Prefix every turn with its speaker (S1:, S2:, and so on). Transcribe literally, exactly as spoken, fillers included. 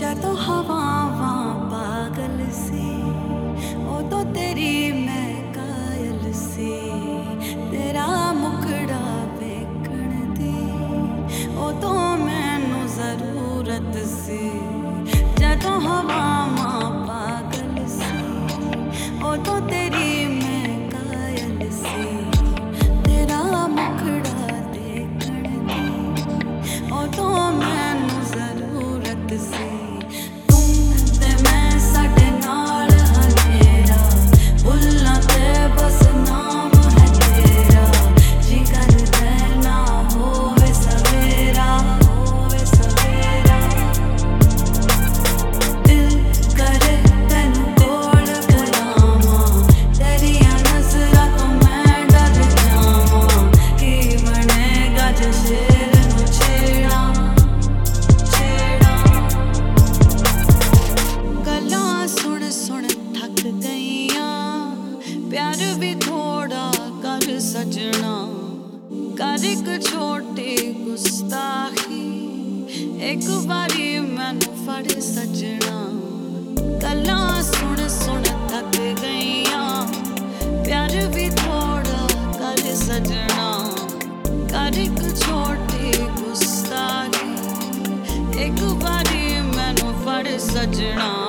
S1: ਜਦੋਂ ਹਵਾਵਾਂ ਪਾਗਲ ਸੀ ਉਦੋਂ ਤੇਰੀ ਮੈਂ ਕਾਇਲ ਸੀ। ਤੇਰਾ ਮੁਖੜਾ ਵੇਖਣ ਦੀ ਉਦੋਂ ਮੈਨੂੰ ਜ਼ਰੂਰਤ ਸੀ। ਜਦੋਂ ਹਵਾਵਾਂ ਪਾਗਲ ਸੀ ਉਦੋਂ ਤੇਰੀ ਮੈਂ ਕਾਇਲ ਸੀ। ਤੇਰਾ ਮੁਖੜਾ ਦੇਖਣ ਦੀ ਉਦੋਂ ਮੈਨੂੰ ਜ਼ਰੂਰਤ ਸੀ। प्यार भी थोड़ा कर सजना, कर एक छोटी गुस्ताखी, एक बारी मैनू फड़ सजना। गल्लां सुन सुन थक गईयां, प्यार भी थोड़ा कर सजना, कर एक छोटी गुस्ताखी, एक बारी मैनू फड़ सजना।